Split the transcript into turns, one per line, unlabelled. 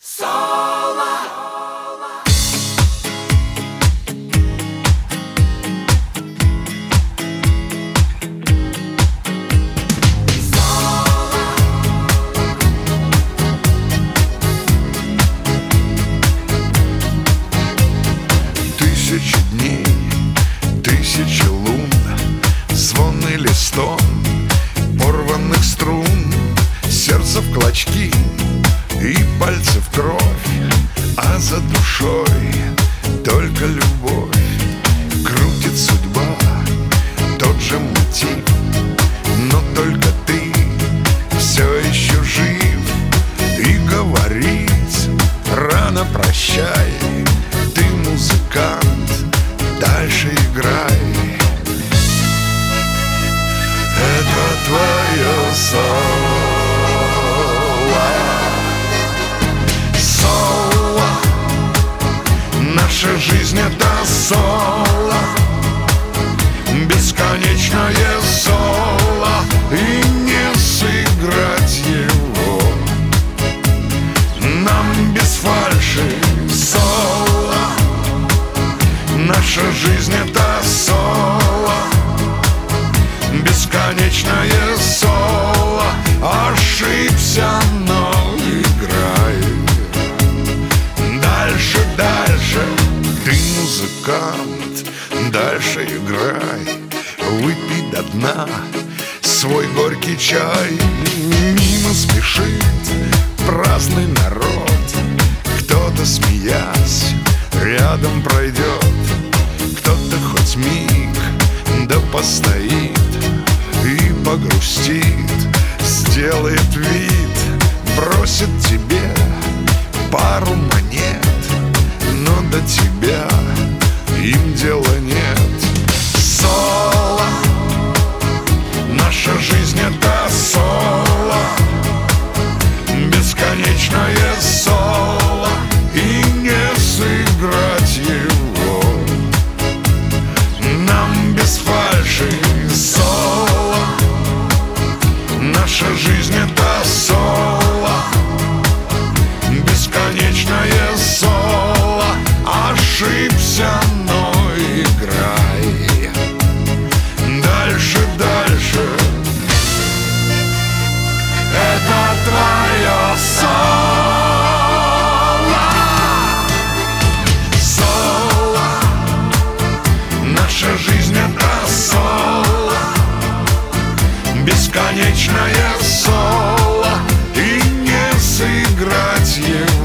Соло.
Тысячи дней, тысячи лун, звонный листом порванных струн, сердце в клочки и пальцы в кровь, а за душой только любовь. Крутит судьба тот же мотив, но только ты все еще жив. И говорить рано прощай, ты музыкант, дальше играй. Это твое соло. Соло. Наша жизнь — это соло, бесконечное соло, и не сыграть его нам без фальши. Соло. Наша жизнь — это соло, бесконечное соло. Ошибся, но играй. Дальше, дальше, ты музыкант, дальше играй. Выпей до дна свой горький чай. Мимо спешит праздный народ, кто-то, смеясь, рядом пройдет, кто-то хоть миг да постоит и погрустит, сделает вид, бросит тебе пару монет, но до тебя им дела нет. Соло. Наша жизнь — это соло, бесконечное соло, и не сыграть его нам без фальши. Соло. Наша жизнь — это соло, бесконечное соло. Ошибся, но играй. Дальше, дальше. Это твое соло. Соло. Наша жизнь — это соло, бесконечное соло, и не сыграть его